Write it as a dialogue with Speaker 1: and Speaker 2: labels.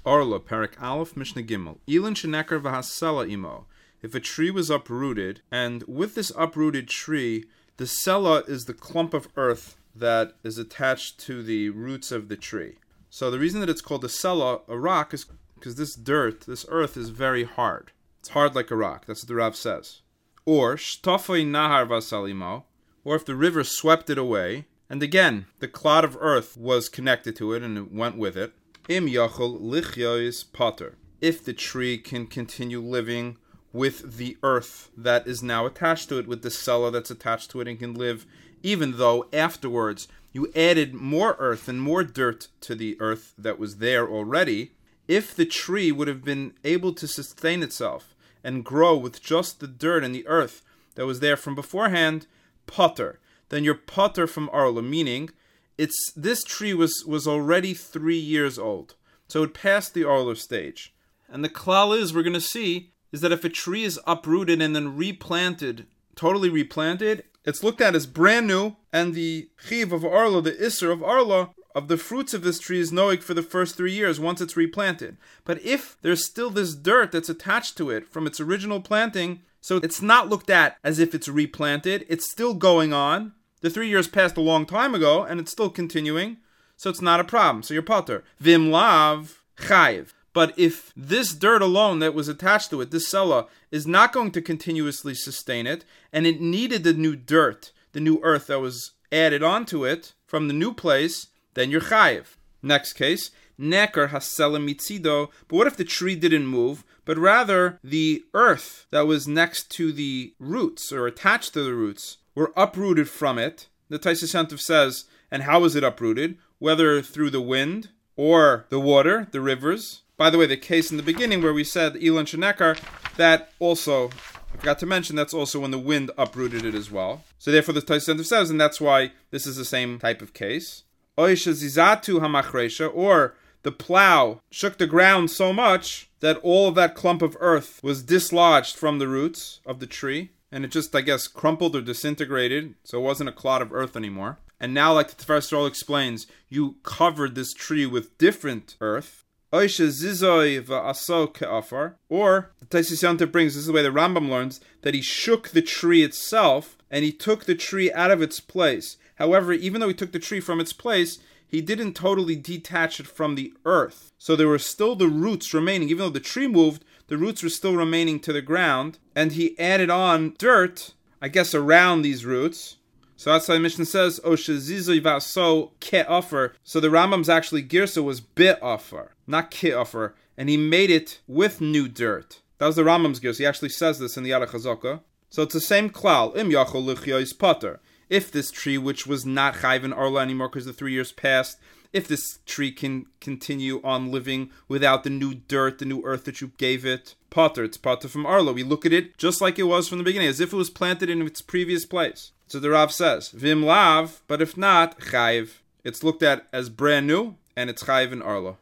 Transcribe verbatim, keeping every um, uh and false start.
Speaker 1: Orla, Perek Aleph, Mishnah Gimel. Elin sheneker v'hasela imo. If a tree was uprooted, and with this uprooted tree, the sela is the clump of earth that is attached to the roots of the tree. So the reason that it's called a sela, a rock, is because this dirt, this earth, is very hard. It's hard like a rock. That's what the Rav says. Or shtafei nahar v'asalimo, or if the river swept it away, and again, the clod of earth was connected to it and it went with it. Im yachol lichyois pater. If the tree can continue living with the earth that is now attached to it, with the sela that's attached to it, and can live, even though afterwards you added more earth and more dirt to the earth that was there already, if the tree would have been able to sustain itself and grow with just the dirt and the earth that was there from beforehand, pater, then you're pater from Arla, meaning it's this tree was, was already three years old. So it passed the Arla stage. And the klal is, we're going to see, is that if a tree is uprooted and then replanted, totally replanted, it's looked at as brand new, and the chiv of Arla, the isser of Arla, of the fruits of this tree is noig for the first three years once it's replanted. But if there's still this dirt that's attached to it from its original planting, so it's not looked at as if it's replanted, it's still going on. The three years passed a long time ago, and it's still continuing, so it's not a problem. So you're pater. Vim lav chayiv. But if this dirt alone that was attached to it, this sela, is not going to continuously sustain it, and it needed the new dirt, the new earth that was added onto it from the new place, then you're chayiv. Next case, neker hasela mitzido. But what if the tree didn't move, but rather the earth that was next to the roots, or attached to the roots, were uprooted from it? The Taisus Yantiv says, and how was it uprooted? Whether through the wind, or the water, the rivers. By the way, the case in the beginning where we said Elon Shenekar, that also, I forgot to mention, that's also when the wind uprooted it as well. So therefore the Taisus Yantiv says, and that's why this is the same type of case. Oisha zizatu hamachresha, or the plow shook the ground so much that all of that clump of earth was dislodged from the roots of the tree, and it just, I guess, crumpled or disintegrated, so it wasn't a clod of earth anymore. And now, like the Tiferes Yisrael explains, you covered this tree with different earth. Oisha zizoi va'aso ke'afar, or the Taisus Yantiv brings, this is the way the Rambam learns, that he shook the tree itself, and he took the tree out of its place. However, even though he took the tree from its place, he didn't totally detach it from the earth. So there were still the roots remaining. Even though the tree moved, the roots were still remaining to the ground. And he added on dirt, I guess, around these roots. So that's why the Mishnah says, Oshe zizoi va'aso ke'afar. So the Rambam's actually girsa was be'afar, not ke'afar. And he made it with new dirt. That was the Rambam's girsa. He actually says this in the Yad HaChazaka. So it's the same klal. Im yachol lichyois pater. If this tree, which was not chayv in Arla anymore because the three years passed, if this tree can continue on living without the new dirt, the new earth that you gave it, pater, it's pater from Arla. We look at it just like it was from the beginning, as if it was planted in its previous place. So the Rav says, vim lav, but if not, chayv. It's looked at as brand new, and it's chayv in Arla.